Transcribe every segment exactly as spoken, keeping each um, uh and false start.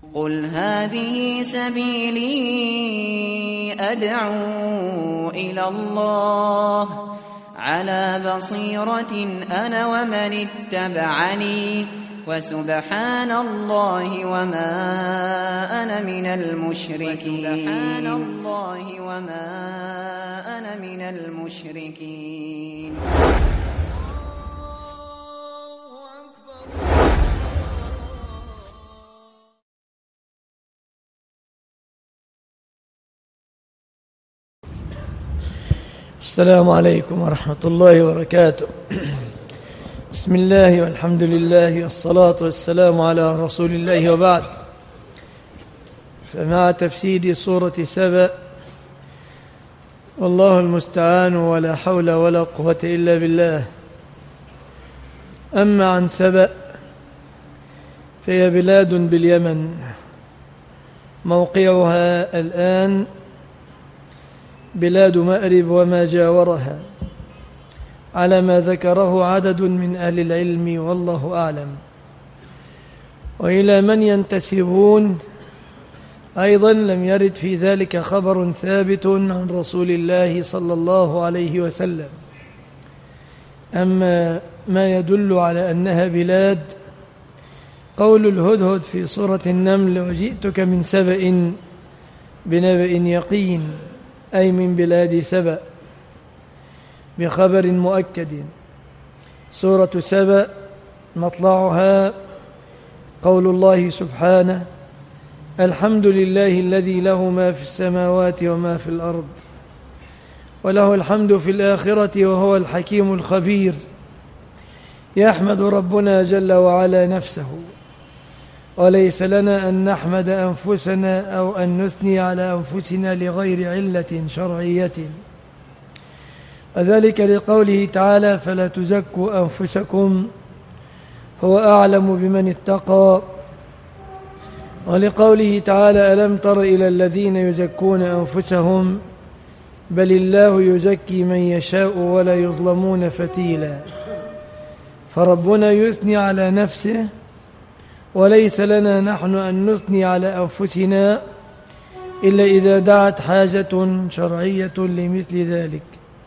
قل هذه سبيلي أدعو إلى الله على بصيرة أنا ومن اتبعني وسبحان الله وما أنا من المشركين سبحان الله وما أنا من المشركين. السلام عليكم ورحمة الله وبركاته. بسم الله والحمد لله والصلاة والسلام على رسول الله، وبعد. فمع تفسير سورة سبأ، والله المستعان ولا حول ولا قوة إلا بالله. أما عن سبأ فهي بلاد باليمن، موقعها الآن بلاد مأرب وما جاورها، على ما ذكره عدد من أهل العلم والله أعلم. وإلى من ينتسبون أيضا لم يرد في ذلك خبر ثابت عن رسول الله صلى الله عليه وسلم. أما ما يدل على أنها بلاد، قول الهدهد في سورة النمل: وجئتك من سبأ بنبأ يقين، أي من بلاد سبأ، بخبر مؤكد. سورة سبأ مطلعها قول الله سبحانه: الحمد لله الذي له ما في السماوات وما في الأرض وله الحمد في الآخرة وهو الحكيم الخبير. يحمد ربنا جل وعلا نفسه، وليس لنا أن نحمد أنفسنا أو أن نثني على أنفسنا لغير علة شرعية، وذلك لقوله تعالى: فلا تزكوا أنفسكم هو أعلم بمن اتقى. ولقوله تعالى: ألم تر إلى الذين يزكون أنفسهم بل الله يزكي من يشاء ولا يظلمون فتيلا. فربنا يثني على نفسه، وليس لنا نحن أن نثني على أنفسنا إلا إذا دعت حاجة شرعية لمثل ذلك.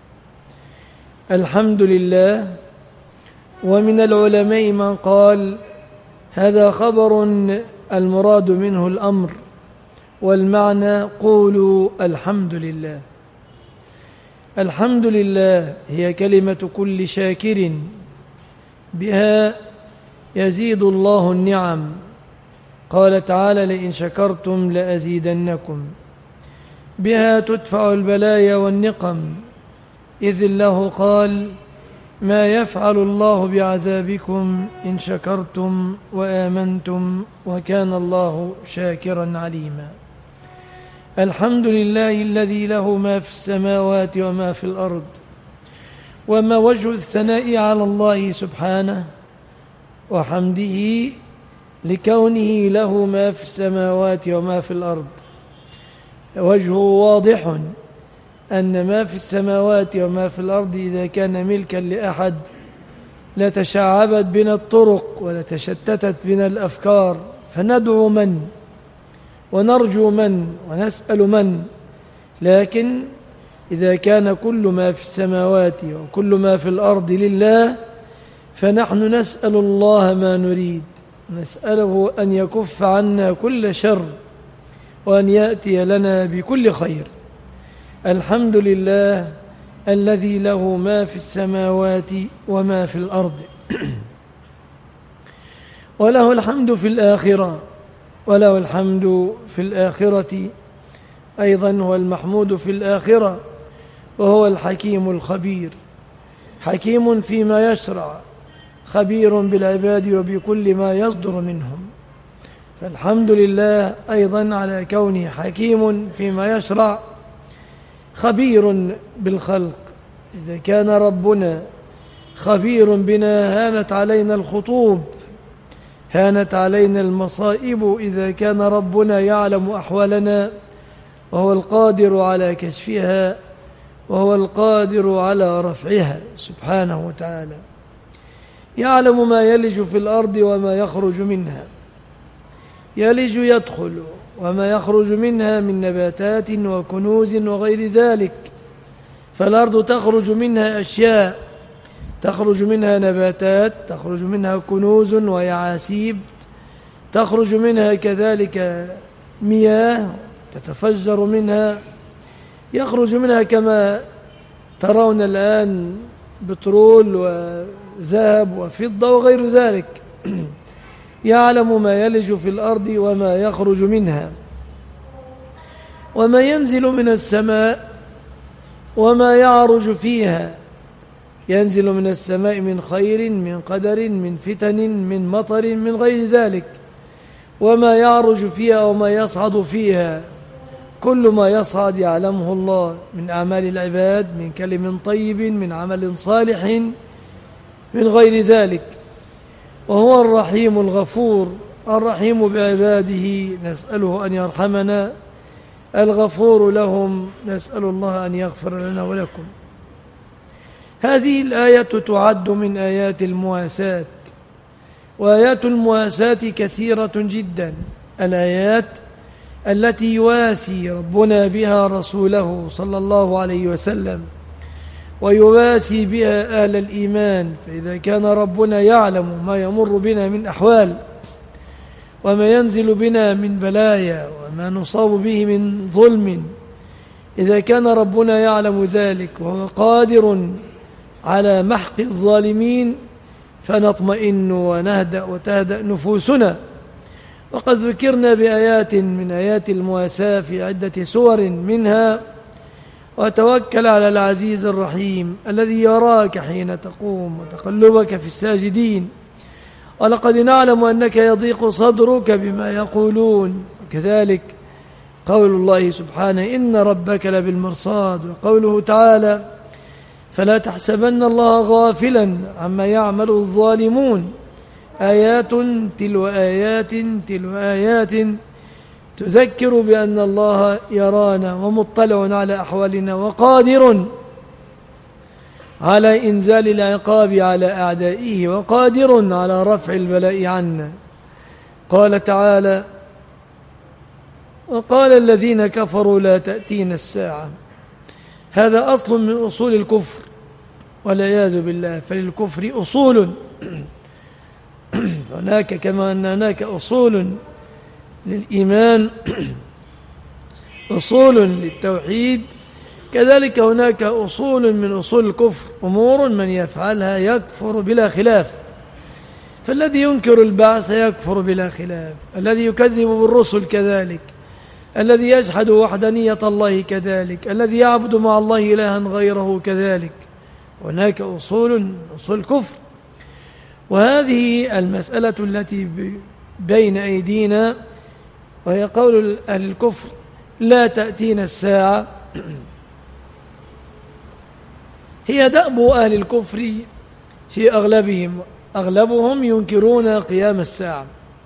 الحمد لله. ومن العلماء من قال هذا خبر المراد منه الأمر، والمعنى قولوا الحمد لله. الحمد لله هي كلمة كل شاكر، بها يزيد الله النعم. قال تعالى: لئن شكرتم لأزيدنكم. بها تدفع البلايا والنقم، إذ الله قال: ما يفعل الله بعذابكم إن شكرتم وآمنتم وكان الله شاكرا عليما. الحمد لله الذي له ما في السماوات وما في الأرض. وما وجه الثناء على الله سبحانه وحمده لكونه له ما في السماوات وما في الأرض؟ وجهه واضح، أن ما في السماوات وما في الأرض إذا كان ملكا لأحد لتشعبت بنا الطرق ولتشتتت بنا الأفكار، فندعو من ونرجو من ونسأل من. لكن إذا كان كل ما في السماوات وكل ما في الأرض لله، فنحن نسأل الله ما نريد، نسأله أن يكف عنا كل شر وأن يأتي لنا بكل خير. الحمد لله الذي له ما في السماوات وما في الأرض وله الحمد في الآخرة. وله الحمد في الآخرة أيضا هو المحمود في الآخرة، وهو الحكيم الخبير. حكيم فيما يشرع، خبير بالعباد وبكل ما يصدر منهم. فالحمد لله أيضا على كونه حكيم فيما يشرع، خبير بالخلق. إذا كان ربنا خبير بنا هانت علينا الخطوب، هانت علينا المصائب. إذا كان ربنا يعلم أحوالنا وهو القادر على كشفها وهو القادر على رفعها سبحانه وتعالى. يعلم ما يلج في الأرض وما يخرج منها، يلج يدخل وما يخرج منها من نباتات وكنوز وغير ذلك. فالأرض تخرج منها أشياء، تخرج منها نباتات، تخرج منها كنوز ويعاسيب، تخرج منها كذلك مياه تتفجر منها، يخرج منها كما ترون الآن بترول وذهب وفضة وغير ذلك. يعلم ما يلج في الأرض وما يخرج منها وما ينزل من السماء وما يعرج فيها. ينزل من السماء من خير، من قدر، من فتن، من مطر، من غير ذلك. وما يعرج فيها أو ما يصعد فيها، كل ما يصعد يعلمه الله من أعمال العباد، من كلم طيب، من عمل صالح، من غير ذلك. وهو الرحيم الغفور، الرحيم بعباده، نسأله أن يرحمنا، الغفور لهم، نسأل الله أن يغفر لنا ولكم. هذه الآية تعد من آيات المواساة، وآيات المواساة كثيرة جدا. الآيات التي يواسي ربنا بها رسوله صلى الله عليه وسلم، ويواسي بها أهل الإيمان. فإذا كان ربنا يعلم ما يمر بنا من أحوال، وما ينزل بنا من بلايا، وما نصاب به من ظلم، إذا كان ربنا يعلم ذلك وهو قادر على محق الظالمين، فنطمئن ونهدأ وتهدأ نفوسنا. وقد ذكرنا بآيات من آيات المواساة في عدة سور منها: وتوكل على العزيز الرحيم الذي يراك حين تقوم وتقلبك في الساجدين، ولقد نعلم أنك يضيق صدرك بما يقولون. وكذلك قول الله سبحانه: إن ربك لبالمرصاد. وقوله تعالى: فلا تحسبن الله غافلا عما يعمل الظالمون. آيات تلو آيات تلو آيات تذكر بأن الله يرانا ومطلع على أحوالنا، وقادر على إنزال العقاب على أعدائه، وقادر على رفع البلاء عنا. قال تعالى: وقال الذين كفروا لا تأتينا الساعة. هذا أصل من أصول الكفر والعياذ بالله. فللكفر أصول، هناك كما أن هناك أصول للإيمان، أصول للتوحيد، كذلك هناك أصول من أصول الكفر، أمور من يفعلها يكفر بلا خلاف. فالذي ينكر البعث يكفر بلا خلاف، الذي يكذب بالرسل كذلك، الذي يجحد وحدانية الله كذلك، الذي يعبد مع الله إلها غيره كذلك. هناك أصول أصول الكفر. وهذه المسألة التي بين أيدينا، وهي قول أهل الكفر: لا تأتينا الساعة، هي دأب أهل الكفر في أغلبهم. أغلبهم ينكرون قيام الساعة.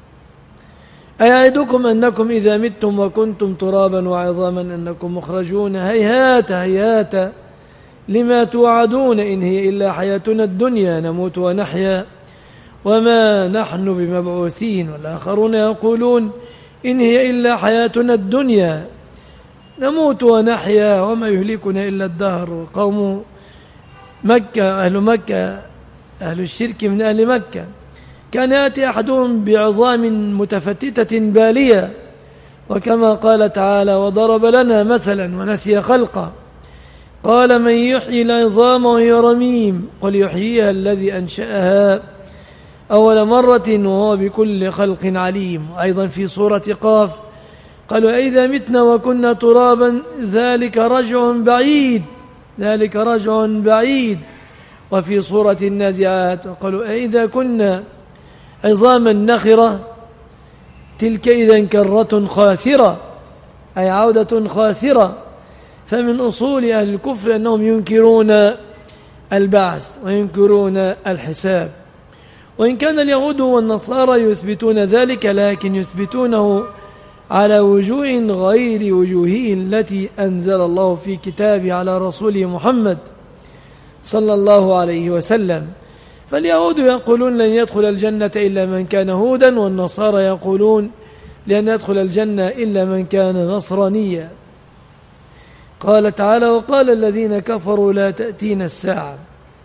أيعدكم أنكم إذا متم وكنتم ترابا وعظاما أنكم مخرجون؟ هيهات هيهات لما توعدون، إن هي إلا حياتنا الدنيا نموت ونحيا وما نحن بمبعوثين. والآخرون يقولون: إن هي إلا حياتنا الدنيا نموت ونحيا وما يهلكنا إلا الدهر. وقوم مكة، أهل مكة، أهل الشرك من أهل مكة، كان يأتي أحدهم بعظام متفتتة بالية، وكما قال تعالى: وضرب لنا مثلا ونسي خلقه قال: من يحيي العظام وهي رميم قل يحييها الذي أنشأها أول مرة وهو بكل خلق عليم. أيضا في سورة قاف قالوا: أئذا متنا وكنا ترابا ذلك رجع بعيد، ذلك رجع بعيد. وفي سورة النازعات قالوا: أئذا كنا عظاما نخرة تلك إذا كرة خاسرة، أي عودة خاسرة. فمن أصول أهل الكفر أنهم ينكرون البعث وينكرون الحساب. وإن كان اليهود والنصارى يثبتون ذلك، لكن يثبتونه على وجوه غير وجوهه التي أنزل الله في كتابه على رسوله محمد صلى الله عليه وسلم. فاليهود يقولون: لن يدخل الجنة إلا من كان هودا، والنصارى يقولون: لأن يدخل الجنة إلا من كان نصرانيا. قال تعالى: وقال الذين كفروا لا تأتينا الساعة.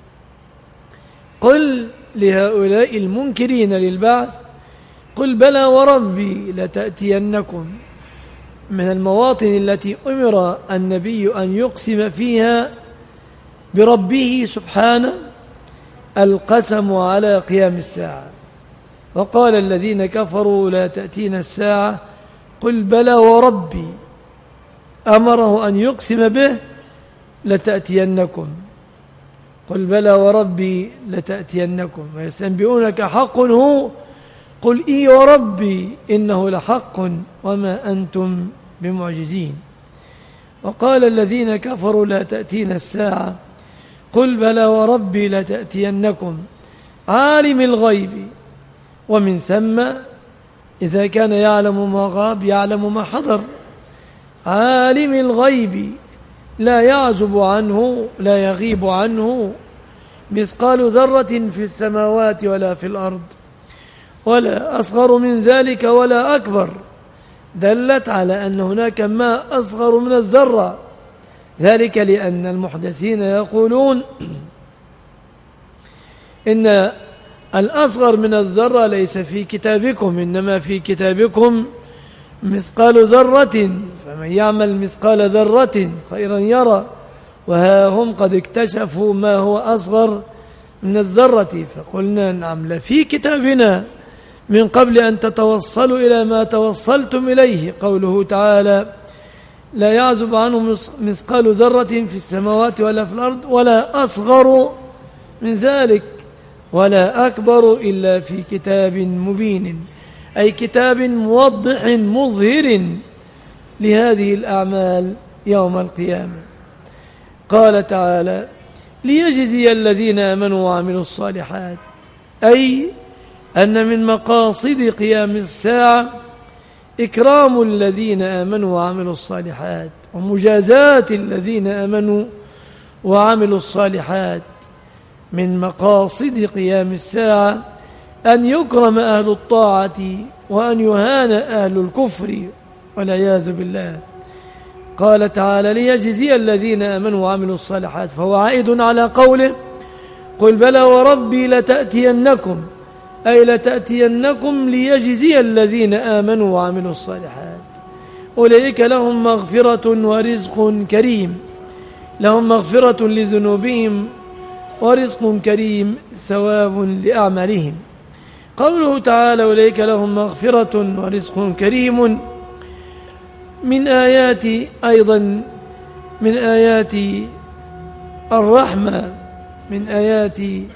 قل لهؤلاء المنكرين للبعث: قل بلى وربي لتأتينكم. من المواطن التي أمر النبي أن يقسم فيها بربه سبحانه القسم على قيام الساعة. وقال الذين كفروا لا تأتينا الساعة قل بلى وربي، أمره أن يقسم به لتأتينكم. قل بلى وربي لتأتينكم ويستنبئونك حق هو قل إي وربي إنه لحق وما أنتم بمعجزين. وقال الذين كفروا لا تأتينا الساعة قل بلى وربي لتأتينكم عالم الغيب ومن ثم إذا كان يعلم ما غاب يعلم ما حضر. عالم الغيب لا يعزب عنه لا يغيب عنه مثقال ذرة في السماوات ولا في الأرض ولا أصغر من ذلك ولا أكبر، دلت على أن هناك ما أصغر من الذرة، ذلك لأن المحدثين يقولون إن الأصغر من الذرة ليس في كتابكم، إنما في كتابكم مثقال ذرة، فمن يعمل مثقال ذرة خيرا يرى، وها هم قد اكتشفوا ما هو أصغر من الذرة. فقلنا نعم لفي كتابنا من قبل أن تتوصلوا إلى ما توصلتم إليه. قوله تعالى: لا يعزب عنه مثقال ذرة في السماوات ولا في الأرض ولا أصغر من ذلك ولا أكبر إلا في كتاب مبين، أي كتاب موضح مظهر لهذه الأعمال يوم القيامة. قال تعالى: ليجزي الذين آمنوا وعملوا الصالحات، أي أن من مقاصد قيام الساعة إكرام الذين آمنوا وعملوا الصالحات ومجازاة الذين آمنوا وعملوا الصالحات. من مقاصد قيام الساعة أن يكرم أهل الطاعة وأن يهان أهل الكفر والعياذ بالله. قال تعالى: ليجزي الذين آمنوا وعملوا الصالحات، فهو عائد على قوله: قل بلى وربي لتأتينكم، أي لتأتينكم ليجزي الذين آمنوا وعملوا الصالحات. أولئك لهم مغفرة ورزق كريم، لهم مغفرة لذنوبهم ورزق كريم ثواب لأعمالهم. قوله تعالى: أولئك لهم مغفرة ورزق كريم، من آيات أيضا من آيات الرحمة، من آيات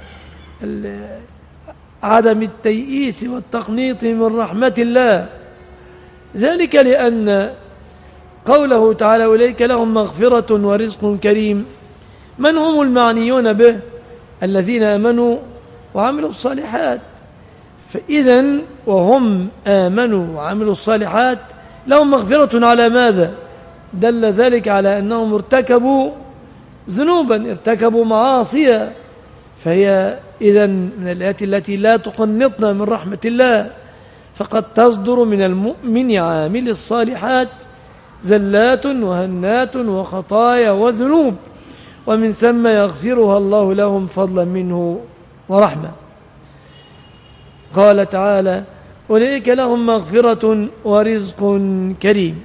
عدم التيئيس والتقنيط من رحمة الله، ذلك لأن قوله تعالى: أولئك لهم مغفرة ورزق كريم، من هم المعنيون به؟ الذين آمنوا وعملوا الصالحات. فإذن وهم آمنوا وعملوا الصالحات لهم مغفرة على ماذا؟ دل ذلك على أنهم ارتكبوا ذنوبا، ارتكبوا معاصيا، فهي إذن من الآيات التي لا تقنطنا من رحمة الله، فقد تصدر من المؤمن عامل الصالحات زلات وهنات وخطايا وذنوب، ومن ثم يغفرها الله لهم فضلا منه ورحمة. قال تعالى: أولئك لهم مغفرة ورزق كريم.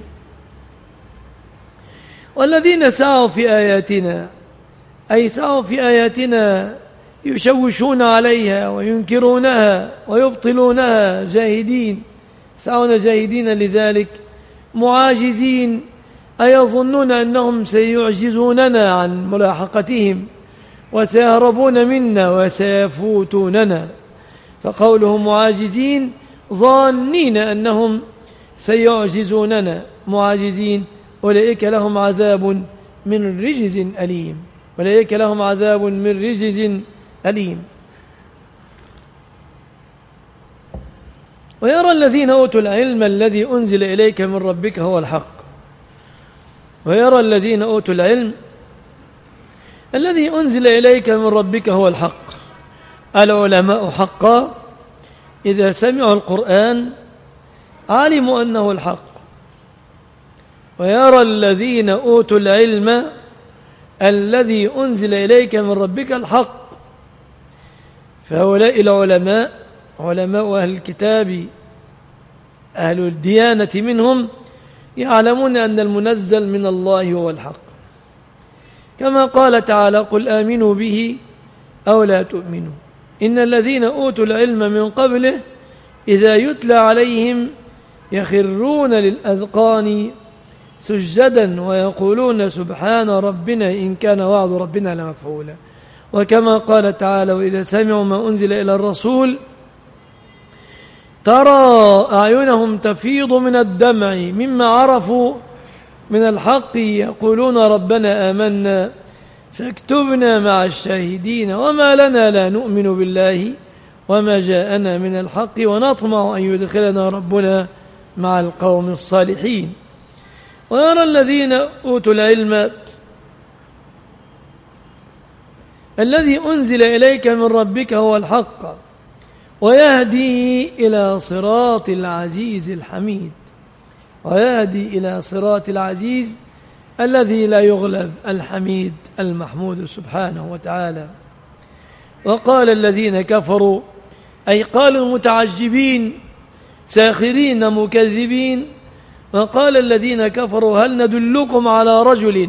والذين سعوا في آياتنا، أي سعوا في آياتنا يشوشون عليها وينكرونها ويبطلونها جاهدين، سعون جاهدين لذلك معاجزين، أيظنون أنهم سيعجزوننا عن ملاحقتهم وسيهربون منا وسيفوتوننا. فقولهم معاجزين ظانين أنهم سيعجزوننا معاجزين. أولئك لهم عذاب من رجز أليم، أولئك لهم عذاب من رجز أليم. ويرى الذين أوتوا العلم الذي أنزل إليك من ربك هو الحق، ويرى الذين أوتوا العلم الذي أنزل إليك من ربك هو الحق. العلماء حقا إذا سمعوا القرآن علموا أنه الحق، ويرى الذين أوتوا العلم الذي أنزل إليك من ربك الحق. فهؤلاء العلماء علماء أهل الكتاب أهل الديانة منهم يعلمون أن المنزل من الله هو الحق، كما قال تعالى: قل آمنوا به أو لا تؤمنوا إن الذين أوتوا العلم من قبله إذا يتلى عليهم يخرون للأذقان سجدا ويقولون سبحان ربنا إن كان وعد ربنا لمفعولا. وكما قال تعالى: وإذا سمعوا ما أنزل إلى الرسول ترى أعينهم تفيض من الدمع مما عرفوا من الحق يقولون ربنا آمنا فاكتبنا مع الشاهدين وما لنا لا نؤمن بالله وما جاءنا من الحق ونطمع أن يدخلنا ربنا مع القوم الصالحين. ويرى الذين أوتوا العلم الذي أنزل إليك من ربك هو الحق ويهدي إلى صراط العزيز الحميد، ويهدي إلى صراط العزيز الذي لا يغلب، الحميد المحمود سبحانه وتعالى. وقال الذين كفروا أي قالوا المتعجبين ساخرين مكذبين، وقال الذين كفروا هل ندلكم على رجل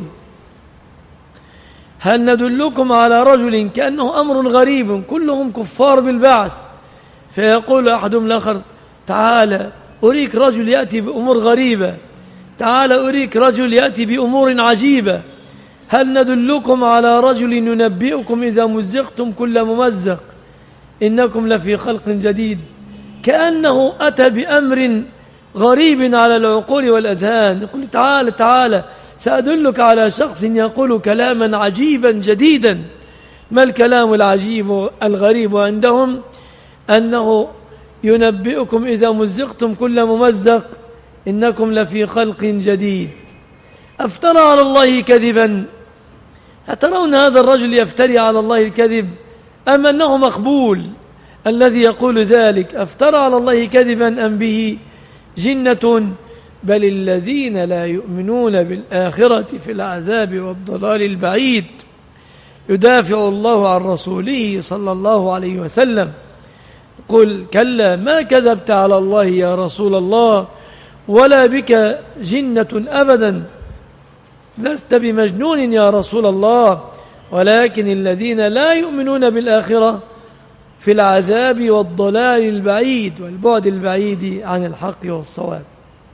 هل ندلكم على رجل كأنه أمر غريب، كلهم كفار بالبعث، فيقول أحدهم الآخر تعالى أريك رجل يأتي بأمور غريبة، تعالى أريك رجل يأتي بأمور عجيبة. هل ندلكم على رجل ينبئكم إذا مزقتم كل ممزق إنكم لفي خلق جديد، كأنه أتى بأمر غريب على العقول والأذهان. يقول تعالى تعالى سأدلك على شخص يقول كلاما عجيبا جديدا. ما الكلام العجيب الغريب عندهم؟ أنه ينبئكم إذا مزقتم كل ممزق إنكم لفي خلق جديد. أفترى على الله كذبا؟ أترون هذا الرجل يفتري على الله الكذب أم أنه مقبول الذي يقول ذلك؟ أفترى على الله كذبا أم به جنة؟ بل الذين لا يؤمنون بالآخرة في العذاب والضلال البعيد. يدافع الله عن رسوله صلى الله عليه وسلم، قل كلا ما كذبت على الله يا رسول الله ولا بك جنة أبدا، لست بمجنون يا رسول الله، ولكن الذين لا يؤمنون بالآخرة في العذاب والضلال البعيد والبعد البعيد عن الحق والصواب.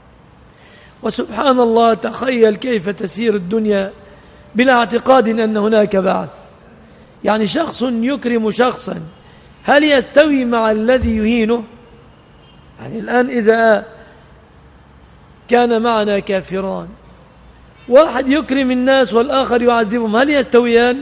وسبحان الله، تخيل كيف تسير الدنيا بلا اعتقاد أن هناك بعث. يعني شخص يكرم شخصا، هل يستوي مع الذي يهينه؟ يعني الآن إذا كان معنا كافران، واحد يكرم الناس والآخر يعذبهم، هل يستويان؟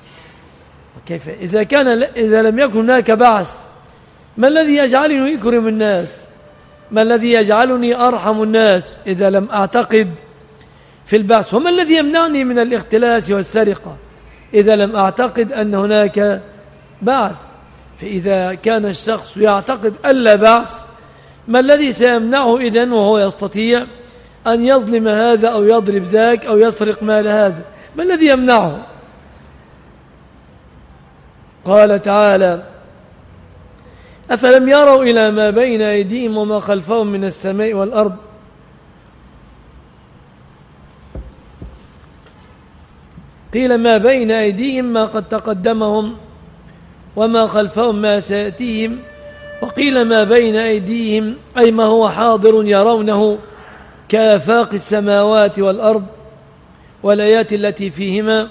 وكيف إذا كان إذا لم يكن هناك بعث؟ ما الذي يجعلني يكرم الناس؟ ما الذي يجعلني أرحم الناس إذا لم أعتقد في البعث؟ وما الذي يمنعني من الاختلاس والسرقة إذا لم أعتقد أن هناك بعث؟ فإذا كان الشخص يعتقد ألا بعث، ما الذي سيمنعه إذن وهو يستطيع أن يظلم هذا أو يضرب ذاك أو يسرق مال هذا؟ ما الذي يمنعه؟ قال تعالى: أفلم يروا إلى ما بين أيديهم وما خلفهم من السماء والأرض قيل ما بين أيديهم ما قد تقدمهم وما خلفهم ما سيأتيهم، وقيل ما بين أيديهم أي ما هو حاضر يرونه كآفاق السماوات والأرض والآيات التي فيهما،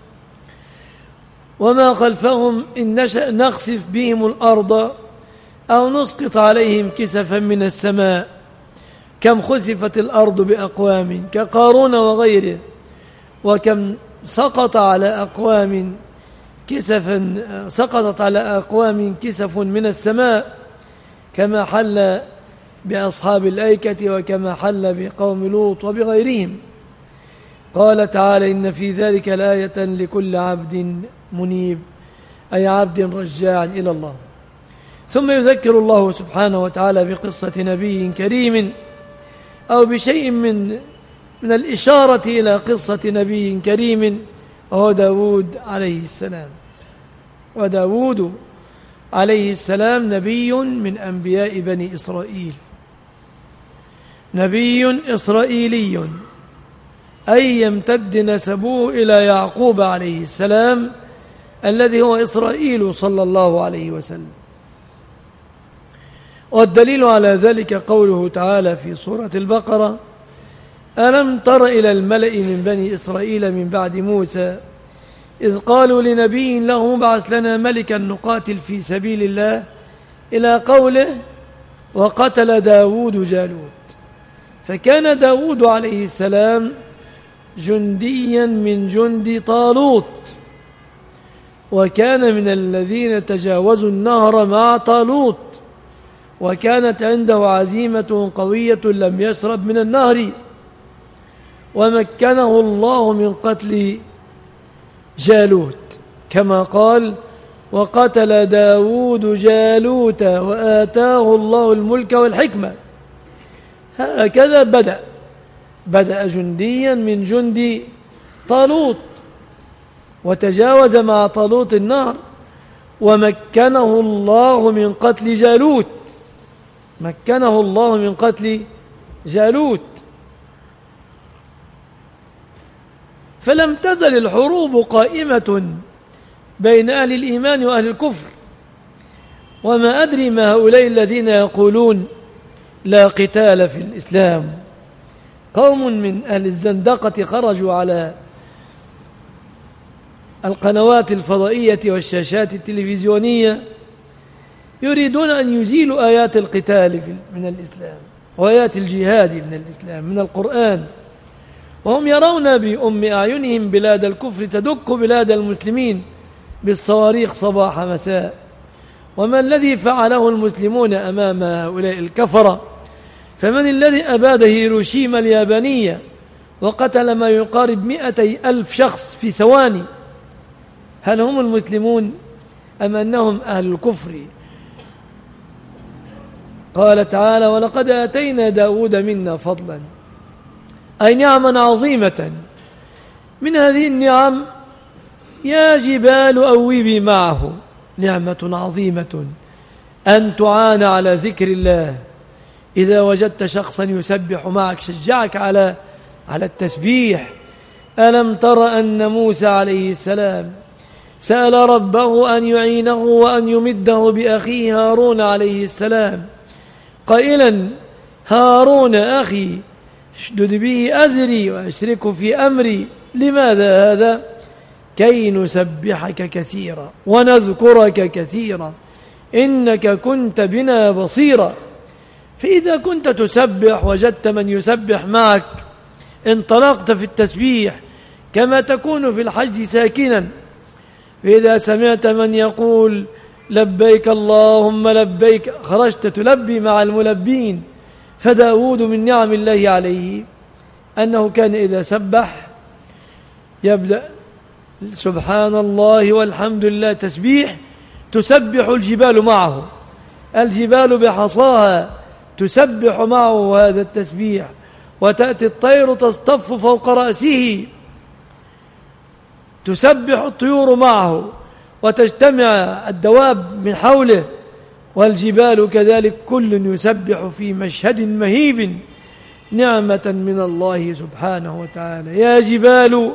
وما خلفهم إن نشأ نخسف بهم الأرض أو نسقط عليهم كسفا من السماء كم خسفت الأرض بأقوام كقارون وغيره، وكم سقط على أقوام كسفا سقطت على أقوام كسف من السماء كما حل بأصحاب الأيكة وكما حل بقوم لوط وبغيرهم. قال تعالى: إن في ذلك لآية لكل عبد منيب، أي عبد رجاع إلى الله. ثم يذكر الله سبحانه وتعالى بقصة نبي كريم أو بشيء من من الإشارة إلى قصة نبي كريم وهو داود عليه السلام. وداود عليه السلام نبي من أنبياء بني إسرائيل، نبي إسرائيلي، أي يمتد نسبه إلى يعقوب عليه السلام الذي هو إسرائيل صلى الله عليه وسلم. والدليل على ذلك قوله تعالى في سورة البقرة: ألم تر إلى الملأ من بني إسرائيل من بعد موسى إذ قالوا لنبي له ابعث لنا ملكا نقاتل في سبيل الله، إلى قوله: وقتل داود جالوت. فكان داود عليه السلام جنديا من جند طالوت، وكان من الذين تجاوزوا النهر مع طالوت، وكانت عنده عزيمة قوية لم يشرب من النهر، ومكنه الله من قتل جالوت كما قال: وقتل داود جالوت وآتاه الله الملك والحكمة. هكذا بدأ بدأ جنديا من جند طالوت، وتجاوز مع طالوت النهر، ومكنه الله من قتل جالوت مكنه الله من قتل جالوت. فلم تزل الحروب قائمة بين أهل الإيمان وأهل الكفر. وما أدري ما هؤلاء الذين يقولون لا قتال في الإسلام، قوم من أهل الزندقة خرجوا على القنوات الفضائية والشاشات التلفزيونية يريدون أن يزيلوا آيات القتال من الإسلام وآيات الجهاد من الإسلام من القرآن، وهم يرون بأم أعينهم بلاد الكفر تدك بلاد المسلمين بالصواريخ صباح مساء. وما الذي فعله المسلمون أمام هؤلاء الكفرة؟ فمن الذي أباد هيروشيما اليابانية وقتل ما يقارب مئتي ألف شخص في ثواني؟ هل هم المسلمون أم أنهم أهل الكفر؟ قال تعالى: ولقد آتينا داود منا فضلا، أي نعما عظيمة. من هذه النعم: يا جبال أوبي معه، نعمة عظيمة أن تعان على ذكر الله. إذا وجدت شخصا يسبح معك شجعك على على التسبيح. ألم تر أن موسى عليه السلام سأل ربه أن يعينه وأن يمده بأخيه هارون عليه السلام قائلا: هارون أخي اشدد به أزري وأشركه في أمري. لماذا هذا؟ كي نسبحك كثيرا ونذكرك كثيرا إنك كنت بنا بصيرا. فإذا كنت تسبح وجدت من يسبح معك انطلقت في التسبيح كما تكون في الحج ساكنا. فإذا سمعت من يقول لبيك اللهم لبيك خرجت تلبي مع الملبين. فداود من نعم الله عليه أنه كان إذا سبح يبدأ سبحان الله والحمد لله تسبيح، تسبح الجبال معه، الجبال بحصاها تسبح معه هذا التسبيح، وتأتي الطير تصطف فوق رأسه تسبح الطيور معه، وتجتمع الدواب من حوله، والجبال كذلك كل يسبح في مشهد مهيب نعمة من الله سبحانه وتعالى. يا جبال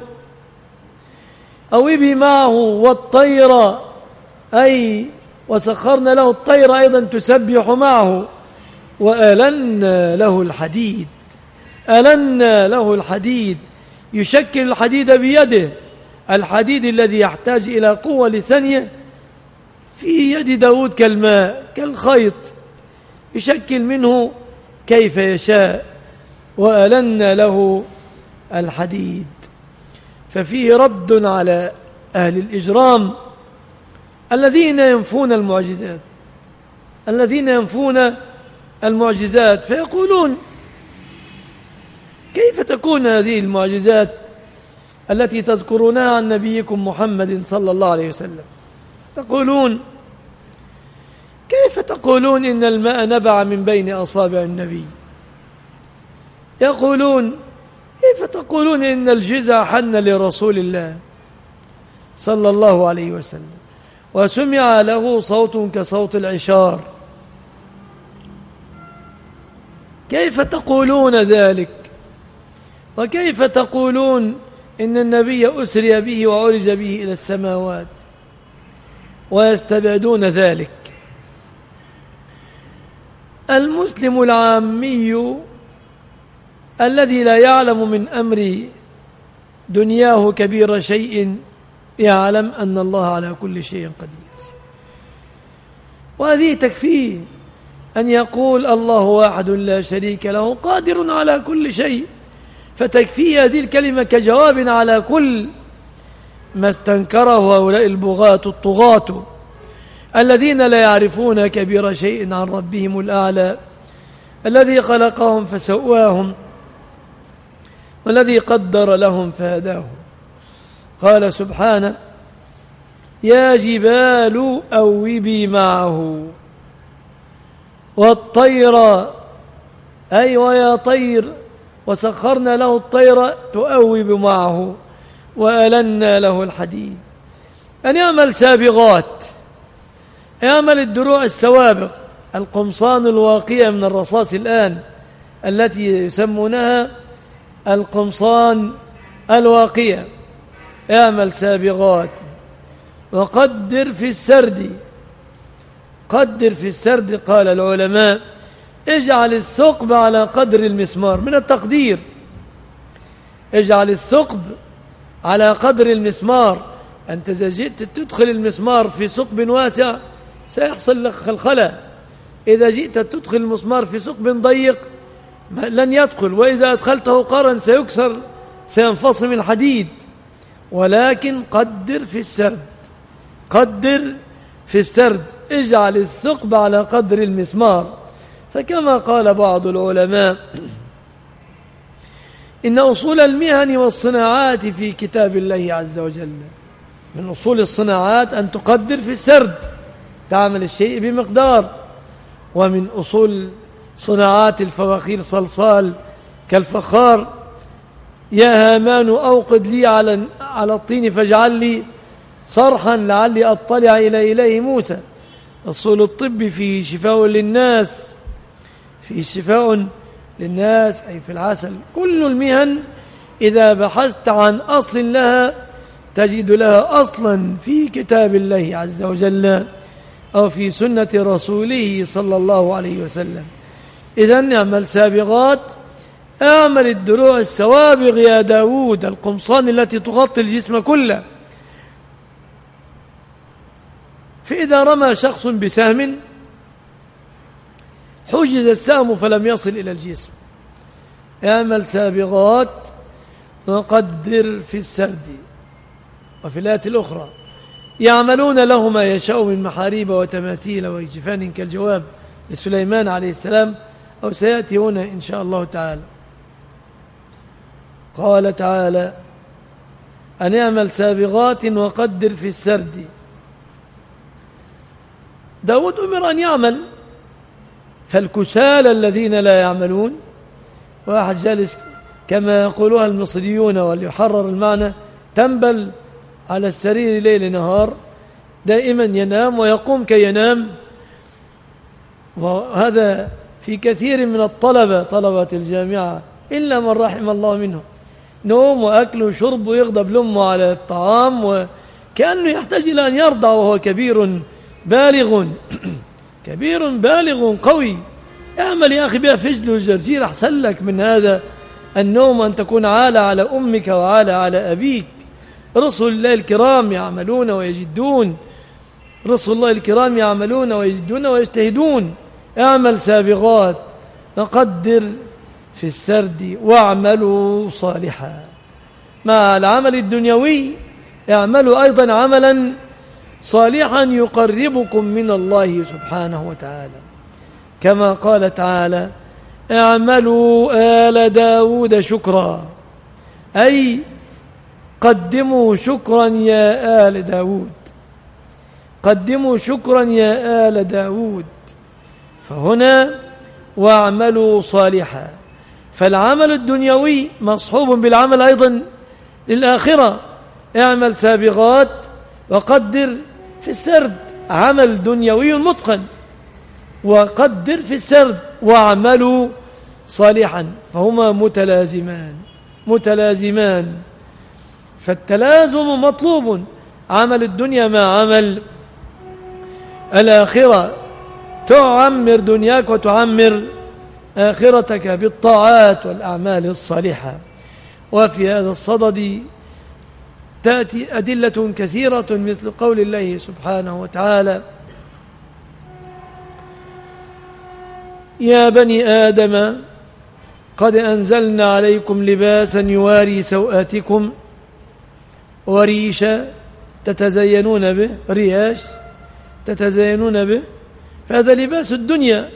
أوبي معه والطير، أي وسخرنا له الطير أيضا تسبح معه. وألنا له الحديد، ألنا له الحديد، يشكل الحديد بيده، الحديد الذي يحتاج إلى قوة لثانية في يد داود كالماء كالخيط، يشكل منه كيف يشاء. وألنا له الحديد. ففيه رد على أهل الإجرام الذين ينفون المعجزات الذين ينفون المعجزات فيقولون: كيف تكون هذه المعجزات التي تذكرونها عن نبيكم محمد صلى الله عليه وسلم؟ تقولون: كيف تقولون إن الماء نبع من بين أصابع النبي؟ يقولون كيف تقولون إن الجزع حن لرسول الله صلى الله عليه وسلم وسمع له صوت كصوت العشار؟ كيف تقولون ذلك؟ وكيف تقولون إن النبي أسري به وعرج به إلى السماوات ويستبعدون ذلك؟ المسلم العامي الذي لا يعلم من أمر دنياه كبير شيء يعلم أن الله على كل شيء قدير، وهذه تكفيه أن يقول الله واحد لا شريك له قادر على كل شيء، فتكفيه هذه الكلمة كجواب على كل ما استنكره هؤلاء البغاة الطغاة الذين لا يعرفون كبير شيء عن ربهم الأعلى الذي خلقهم فسواهم والذي قدر لهم فهداهم. قال سبحانه: يا جبال أوبي معه والطير، أي ويا طير وسخرنا له الطير تؤوب معه وألنا له الحديد. أن يعمل سابغات، يعمل الدروع السوابغ، القمصان الواقية من الرصاص الآن التي يسمونها القمصان الواقية، يعمل سابغات. وقدر في السرد، قدر في السرد قال العلماء اجعل الثقب على قدر المسمار، من التقدير اجعل الثقب على قدر المسمار. أنت إذا جئت تدخل المسمار في ثقب واسع سيحصل لك خلخلة، إذا جئت تدخل المسمار في ثقب ضيق لن يدخل، وإذا أدخلته قرن سيكسر سينفصل الحديد. ولكن قدر في السرد، قدر في السرد، اجعل الثقب على قدر المسمار. فكما قال بعض العلماء إن أصول المهن والصناعات في كتاب الله عز وجل، من أصول الصناعات أن تقدر في السرد، تعمل الشيء بمقدار. ومن أصول صناعات الفواخير صلصال كالفخار: يا هامان أوقد لي على على الطين فاجعل لي صرحا لعلي أطلع إلى إله موسى. أصول الطب فيه شفاء للناس، فيه شفاء للناس أي في العسل. كل المهن إذا بحثت عن أصل لها تجد لها أصلا في كتاب الله عز وجل أو في سنة رسوله صلى الله عليه وسلم. إذن اعمل سابغات، اعمل الدروع السوابغ يا داود، القمصان التي تغطي الجسم كله. فإذا رمى شخص بسهم حجز السهم فلم يصل إلى الجسم. اعمل سابغات وقدر في السرد. وفي الآية الأخرى: يعملون له ما يشاء من محاريب وتماثيل وجفان كالجواب لسليمان عليه السلام، أو سيأتي هنا إن شاء الله تعالى. قال تعالى: أن يعمل سابغات وقدر في السرد. داود أمر أن يعمل، فالكسال الذين لا يعملون، واحد جالس كما يقولها المصريون وليحرر المعنى تنبل على السرير ليل نهار، دائما ينام ويقوم كي ينام. وهذا في كثير من الطلبة طلبة الجامعة إلا من رحم الله منهم، نوم وأكل وشرب ويغضب لأمه على الطعام وكأنه يحتاج إلى أن يرضع وهو كبير بالغ كبير بالغ قوي. اعمل يا أخي بها فجل والجرجير أحسن لك من هذا النوم، أن تكون عالة على أمك وعالة على أبيك. رسل الله الكرام يعملون ويجدون، رسل الله الكرام يعملون ويجدون ويجتهدون. اعمل سابغات وقدر في السرد واعملوا صالحا. مع العمل الدنيوي اعملوا أيضا عملا صالحا يقربكم من الله سبحانه وتعالى، كما قال تعالى: اعملوا آل داود شكرا، أي قدموا شكرا يا آل داود. قدموا شكرا يا آل داود. فهنا واعملوا صالحا، فالعمل الدنيوي مصحوب بالعمل أيضا للآخرة. اعمل سابغات وقدر في السرد، عمل دنيوي متقن، وقدر في السرد واعملوا صالحا، فهما متلازمان متلازمان فالتلازم مطلوب، عمل الدنيا مع عمل الآخرة. تعمر دنياك وتعمر آخرتك بالطاعات والأعمال الصالحة. وفي هذا الصدد تأتي أدلة كثيرة مثل قول الله سبحانه وتعالى: يا بني آدم قد أنزلنا عليكم لباسا يواري سوآتكم وريشا تتزينون به، رياش تتزينون به، فهذا لباس الدنيا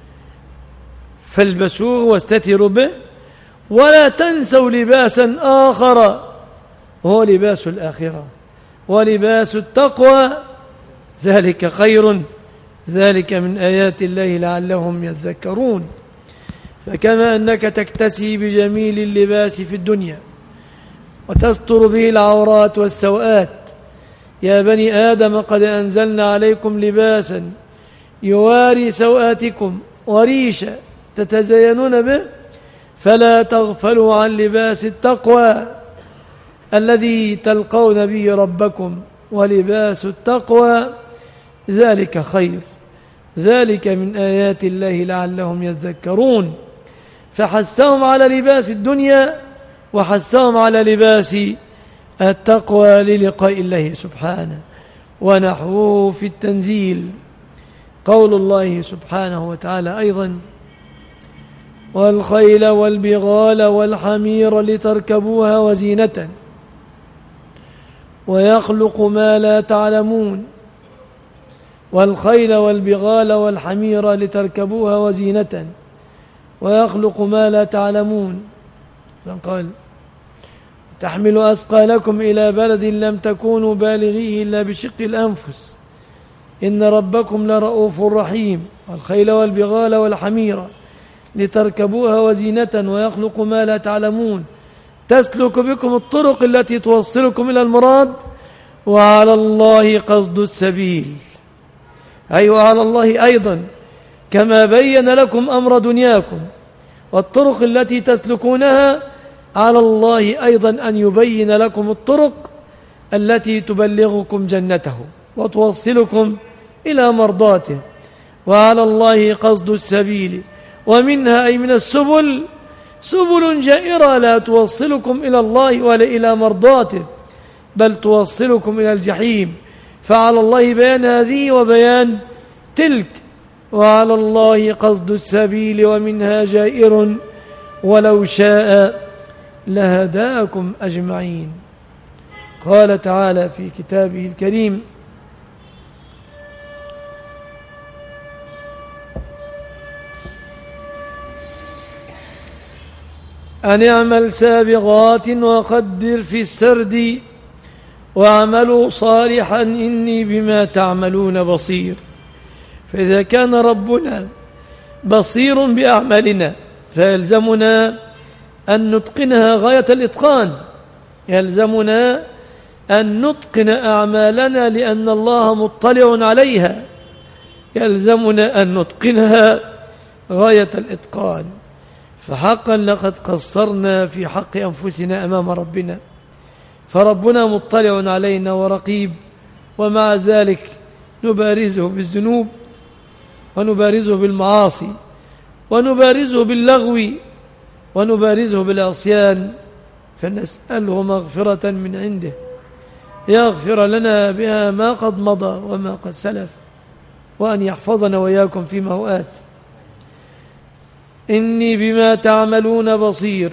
فالبسوه واستتروا به، ولا تنسوا لباسا آخر وهو لباس الآخرة، ولباس التقوى ذلك خير، ذلك من آيات الله لعلهم يذكرون. فكما أنك تكتسي بجميل اللباس في الدنيا وتستر به العورات والسوءات، يا بني آدم قد أنزلنا عليكم لباسا يواري سوآتكم وريشا تتزينون به، فلا تغفلوا عن لباس التقوى الذي تلقون به ربكم، ولباس التقوى ذلك خير، ذلك من آيات الله لعلهم يذكرون. فحثهم على لباس الدنيا وحثهم على لباس التقوى للقاء الله سبحانه. ونحوه في التنزيل قول الله سبحانه وتعالى أيضا: والخيل والبغال والحمير لتركبوها وزينة ويخلق ما لا تعلمون. والخيل والبغال والحمير لتركبوها وزينة ويخلق ما لا تعلمون. قال: تحمل أثقالكم إلى بلد لم تكونوا بالغيه إلا بشق الأنفس إن ربكم لرؤوف رحيم. والخيل والبغال والحمير لتركبوها وزينة ويخلق ما لا تعلمون. تسلك بكم الطرق التي توصلكم إلى المراد، وعلى الله قصد السبيل. أي وعلى الله أيضا كما بين لكم أمر دنياكم والطرق التي تسلكونها، على الله أيضا أن يبين لكم الطرق التي تبلغكم جنته وتوصلكم إلى مرضاته. وعلى الله قصد السبيل، ومنها أي من السبل سبل جائرة لا توصلكم إلى الله ولا إلى مرضاته، بل توصلكم إلى الجحيم. فعلى الله بيان هذه وبيان تلك. وعلى الله قصد السبيل ومنها جائر ولو شاء لهداكم أجمعين. قال تعالى في كتابه الكريم: أن اعمل سابغات وقدر في السرد واعملوا صالحا إني بما تعملون بصير. فإذا كان ربنا بصير بأعمالنا فيلزمنا أن نتقنها غاية الإتقان، يلزمنا أن نتقن أعمالنا لأن الله مطلع عليها، يلزمنا أن نتقنها غاية الإتقان. فحقا لقد قصرنا في حق أنفسنا أمام ربنا، فربنا مطلع علينا ورقيب، ومع ذلك نبارزه بالذنوب ونبارزه بالمعاصي ونبارزه باللغو ونبارزه بالعصيان، فنسأله مغفرة من عنده يغفر لنا بها ما قد مضى وما قد سلف، وأن يحفظنا وإياكم فيما هو آت. إني بما تعملون بصير.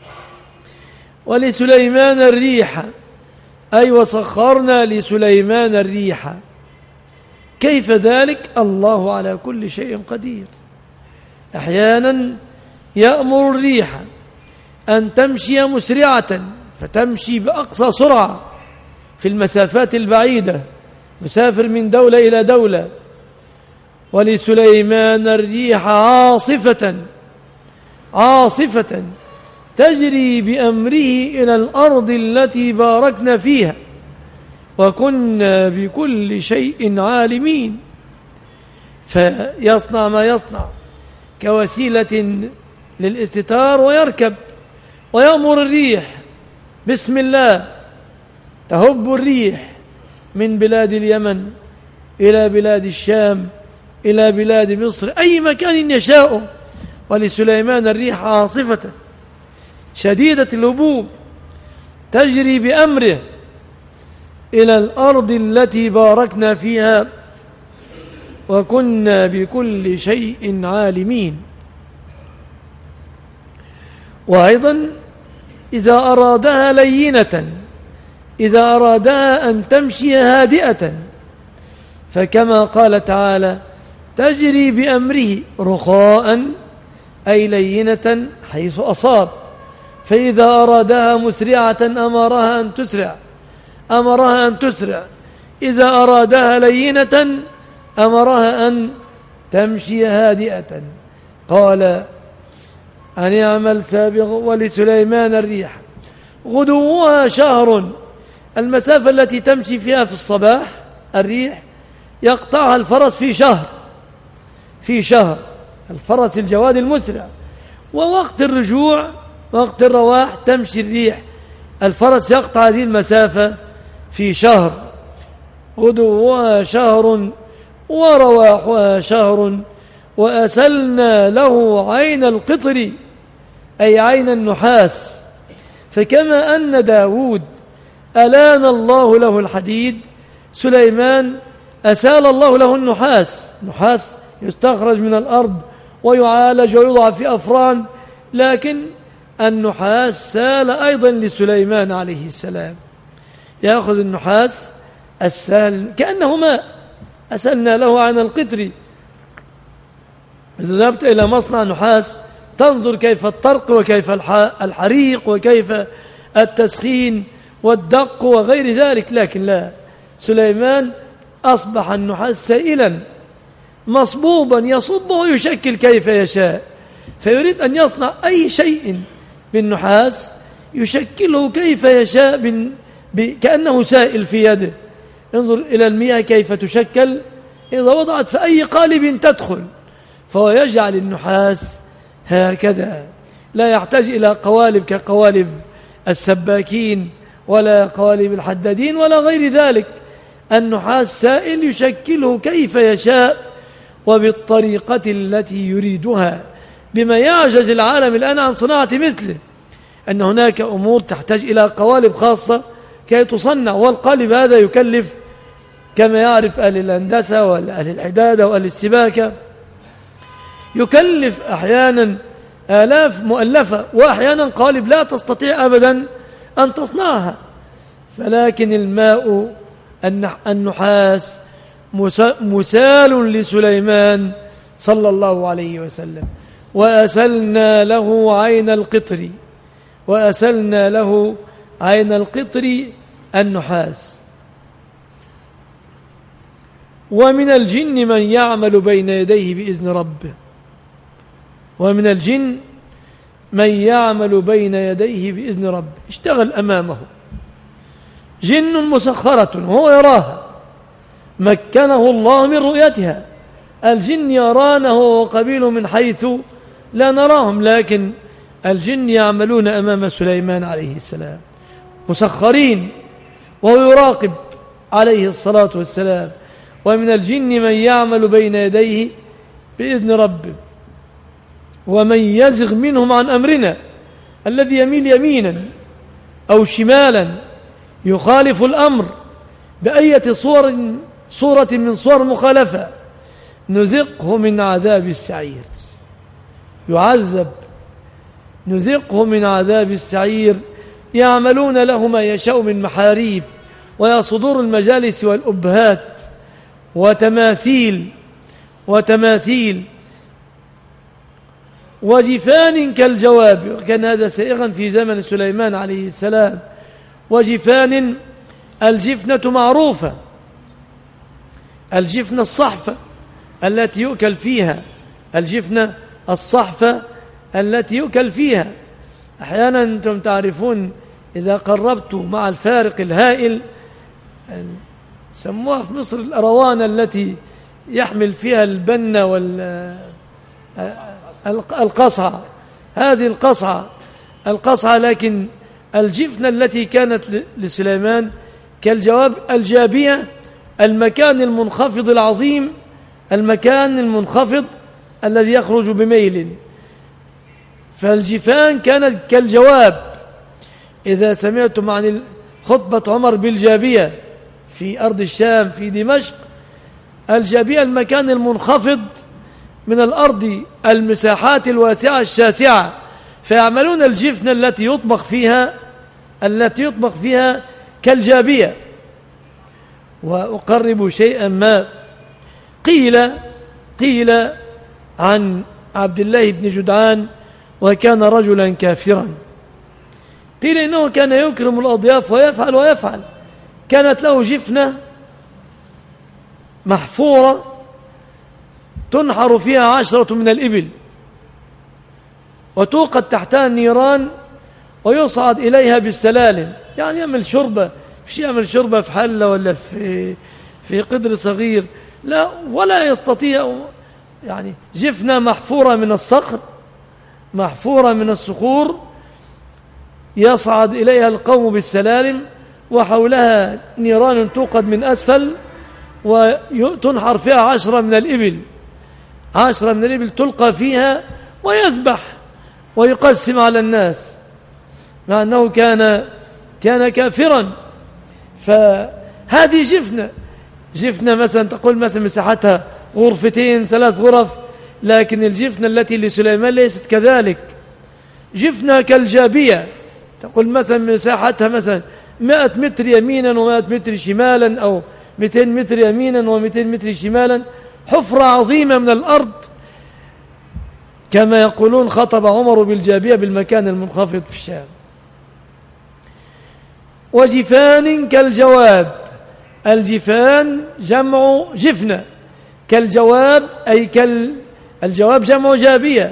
ولسليمان الريح، أي وسخرنا لسليمان الريح. كيف ذلك؟ الله على كل شيء قدير. أحيانا يأمر الريح أن تمشي مسرعة فتمشي بأقصى سرعة في المسافات البعيدة، مسافر من دولة إلى دولة. ولسليمان الريح عاصفة عاصفة تجري بأمره إلى الأرض التي باركنا فيها وكنا بكل شيء عالمين. فيصنع ما يصنع كوسيلة للاستتار ويركب ويأمر الريح بسم الله، تهب الريح من بلاد اليمن إلى بلاد الشام إلى بلاد مصر، أي مكان يشاء. ولسليمان الريح عاصفة شديدة الهبوب تجري بأمره إلى الأرض التي باركنا فيها وكنا بكل شيء عالمين. وأيضا إذا أرادها لينة، إذا أرادها أن تمشي هادئة، فكما قال تعالى تجري بأمره رخاء أي لينة حيث أصاب. فإذا أرادها مسرعة أمرها أن تسرع أمرها أن تسرع إذا أرادها لينة أمرها أن تمشي هادئة. قال أن يعمل سابغ. ولسليمان الريح غدوها شهر، المسافة التي تمشي فيها في الصباح الريح يقطعها الفرس في شهر في شهر الفرس الجواد المسرع. ووقت الرجوع وقت الرواح تمشي الريح الفرس يقطع هذه المسافة في شهر. غدوها شهر ورواحها شهر وأسلنا له عين القطر أي عين النحاس. فكما أن داود ألان الله له الحديد، سليمان أسال الله له النحاس. نحاس يستخرج من الأرض ويعالج ويوضع في أفران، لكن النحاس سال أيضا لسليمان عليه السلام. يأخذ النحاس السال كأنه ماء، أسلنا له عن القطر. إذا ذهبت إلى مصنع نحاس تنظر كيف الطرق وكيف الحريق وكيف التسخين والدق وغير ذلك، لكن لا، سليمان أصبح النحاس سائلا مصبوبا يصب ويشكل كيف يشاء. فيريد أن يصنع أي شيء بالنحاس يشكله كيف يشاء كأنه سائل في يده. انظر إلى المياه كيف تشكل إذا وضعت في أي قالب تدخل، فهو يجعل النحاس هكذا، لا يحتاج إلى قوالب كقوالب السباكين ولا قوالب الحدادين ولا غير ذلك. النحاس سائل يشكله كيف يشاء وبالطريقة التي يريدها، بما يعجز العالم الآن عن صناعة مثله. أن هناك أمور تحتاج إلى قوالب خاصة كي تصنع، والقالب هذا يكلف كما يعرف أهل الهندسة وأهل الحدادة وأهل السباكة، يكلف أحيانا آلاف مؤلفة، وأحيانا قالب لا تستطيع أبدا أن تصنعها. فلكن الماء النحاس مسال لسليمان صلى الله عليه وسلم. وأسلنا له عين القطر وأسلنا له عين القطر النحاس. ومن الجن من يعمل بين يديه بإذن ربه ومن الجن من يعمل بين يديه بإذن ربه، اشتغل أمامه جن مسخرة وهو يراها، مكنه الله من رؤيتها. الجن يرانه وقبيله من حيث لا نراهم، لكن الجن يعملون أمام سليمان عليه السلام مسخرين وهو يراقب عليه الصلاة والسلام. ومن الجن من يعمل بين يديه بإذن ربه ومن يزغ منهم عن أمرنا، الذي يميل يمينا أو شمالا يخالف الأمر بأية صور صورة من صور مخالفة، نذقه من عذاب السعير. يعذب، نذقه من عذاب السعير. يعملون له ما يشاء من محاريب ويا صدور المجالس والأبهات وتماثيل وتماثيل وجفان كالجواب. كان هذا سائغا في زمن سليمان عليه السلام. وجفان، الجفنة معروفة الجفنة الصحفة التي يؤكل فيها، الجفنة الصحفة التي يؤكل فيها. أحيانا أنتم تعرفون إذا قربت مع الفارق الهائل، سموها في مصر الأروانة التي يحمل فيها البنة والقصعة، هذه القصعة القصعة لكن الجفنة التي كانت لسليمان كالجواب الجابية، المكان المنخفض العظيم، المكان المنخفض الذي يخرج بميل. فالجفان كانت كالجواب. إذا سمعتم عن خطبة عمر بالجابية في أرض الشام في دمشق، الجابية المكان المنخفض من الأرض، المساحات الواسعة الشاسعة، فيعملون الجفن التي يطبخ فيها التي يطبخ فيها كالجابية. وأقرب شيئا ما قيل قيل عن عبد الله بن جدعان، وكان رجلا كافرا، قيل إنه كان يكرم الأضياف ويفعل ويفعل. كانت له جفنة محفورة تنحر فيها عشرة من الإبل، وتوقد تحتها النيران، ويصعد إليها بالسلالم. يعني يعمل شربة، مش يعمل شربة في حلة ولا في في قدر صغير، لا، ولا يستطيع. يعني جفنة محفورة من الصخر، محفورة من الصخور، يصعد إليها القوم بالسلالم، وحولها نيران توقد من أسفل، وتنحر فيها عشرة من الإبل، عشرة من الإبل تلقى فيها، ويذبح ويقسم على الناس، مع أنه كان كان كافرا. فهذه جفنة جفنة مثلا تقول مثلا مساحتها غرفتين ثلاث غرف، لكن الجفنة التي لسليمان ليست كذلك، جفنة كالجابية، تقول مثلا مساحتها مثلا مئة متر يمينا ومئة متر شمالا، أو مئتين متر يمينا ومئتين متر شمالا، حفرة عظيمة من الأرض. كما يقولون خطب عمر بالجابية بالمكان المنخفض في الشام. وجفان كالجواب، الجفان جمع جفنة، كالجواب أي كال الجواب جمع جابية.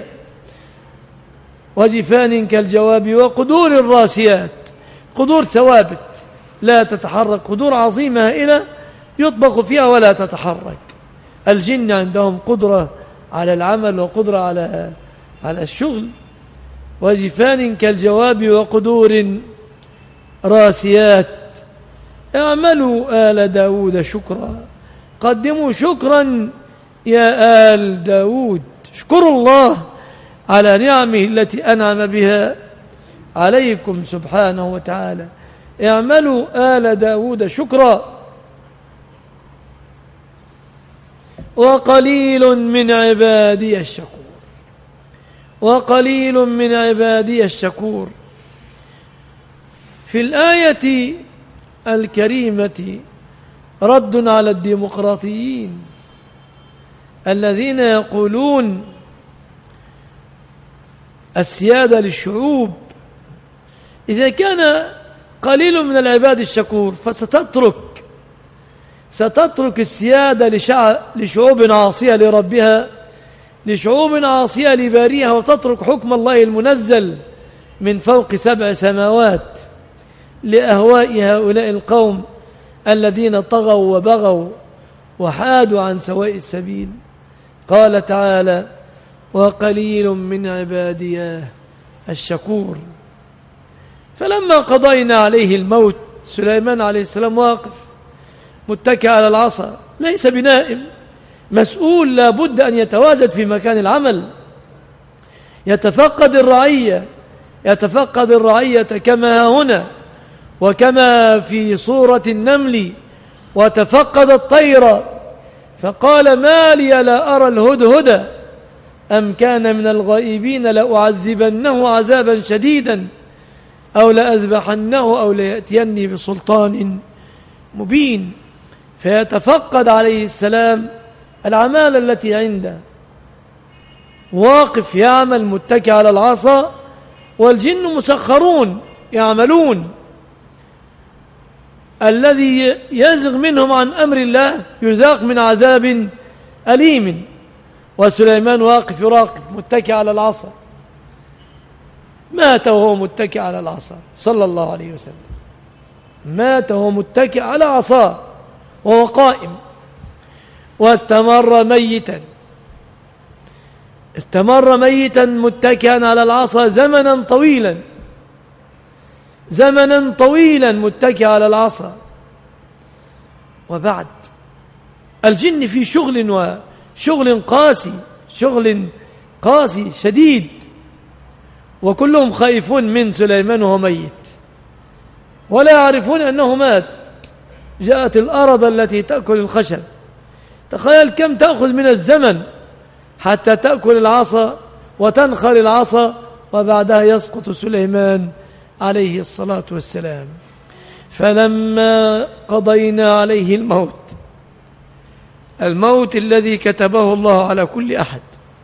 وجفان كالجواب وقدور الراسيات، قدور ثوابت لا تتحرك، قدور عظيمة هائلة يطبخ فيها ولا تتحرك. الجن عندهم قدرة على العمل وقدرة على على الشغل. وجفان كالجواب وقدور راسيات. اعملوا آل داود شكرا، قدموا شكرا يا آل داود، اشكروا الله على نعمه التي أنعم بها عليكم سبحانه وتعالى. اعملوا آل داود شكرا. وقليل من عبادي الشكور، وقليل من عبادي الشكور. في الآية الكريمة رد على الديمقراطيين الذين يقولون السيادة للشعوب. إذا كان قليل من العباد الشكور، فستترك ستترك السيادة لشعوب عاصية لربها، لشعوب عاصية لباريها، وتترك حكم الله المنزل من فوق سبع سماوات لأهواء هؤلاء القوم الذين طغوا وبغوا وحادوا عن سواء السبيل. قال تعالى: وقليل من عبادي الشكور. فلما قضينا عليه الموت، سليمان عليه السلام واقف متكئ على العصا، ليس بنائم، مسؤول، لا بد أن يتواجد في مكان العمل، يتفقد الرعية يتفقد الرعية كما هنا وكما في سورة النمل، وتفقد الطير فقال: ما لي لا أرى الهدهد أم كان من الغائبين لأعذبنه عذابا شديدا أو لأذبحنه أو ليأتيني بسلطان مبين. فيتفقد عليه السلام العمالة التي عنده، واقف يعمل متكئ على العصا، والجن مسخرون يعملون. الذي يزغ منهم عن أمر الله يذاق من عذاب أليم. وسليمان واقف يراقب متكئ على العصا، مات وهو متكئ على العصا صلى الله عليه وسلم، مات وهو متكئ على عصاه وهو قائم، واستمر ميتا استمر ميتا متكئا على العصا زمنا طويلا زمنا طويلا متكئا على العصا. وبعد الجن في شغل وشغل قاسي شغل قاسي شديد، وكلهم خائفون من سليمان وهو ميت ولا يعرفون أنه مات. جاءت الأرض التي تأكل الخشب، تخيل كم تأخذ من الزمن حتى تأكل العصا وتنخر العصا، وبعدها يسقط سليمان عليه الصلاة والسلام. فلما قضينا عليه الموت، الموت الذي كتبه الله على كل أحد،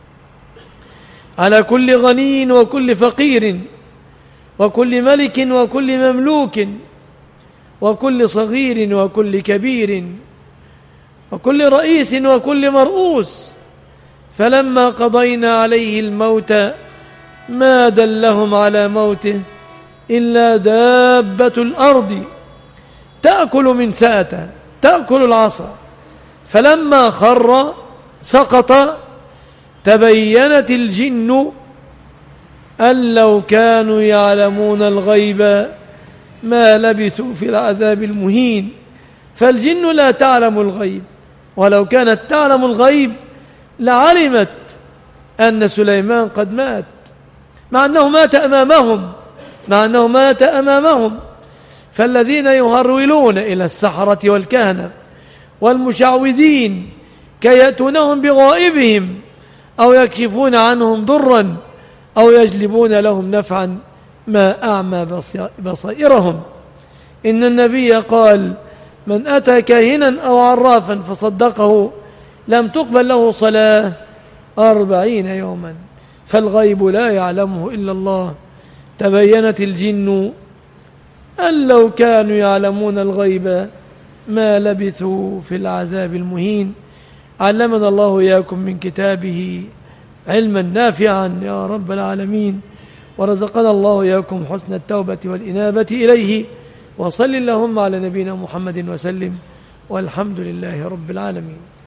على كل غني وكل فقير وكل ملك وكل مملوك وكل صغير وكل كبير وكل رئيس وكل مرؤوس. فلما قضينا عليه الموت ما دلهم على موته إلا دابة الأرض تأكل من سأته، تأكل العصا. فلما خر سقط تبينت الجن أن لو كانوا يعلمون الغيب ما لبثوا في العذاب المهين. فالجن لا تعلم الغيب، ولو كانت تعلم الغيب لعلمت أن سليمان قد مات، مع أنه مات أمامهم مع أنه مات أمامهم. فالذين يهرولون إلى السحرة والكهنة والمشعوذين كي يأتونهم بغائبهم أو يكشفون عنهم ضرا أو يجلبون لهم نفعا ما أعمى بصائرهم. إن النبي قال: من أتى كاهنا أو عرافا فصدقه لم تقبل له صلاة أربعين يوما. فالغيب لا يعلمه إلا الله. تبينت الجن أن لو كانوا يعلمون الغيب ما لبثوا في العذاب المهين. علمنا الله إياكم من كتابه علما نافعا يا رب العالمين، ورزقنا الله إياكم حسن التوبة والإنابة إليه. وصل اللهم على نبينا محمد وسلم، والحمد لله رب العالمين.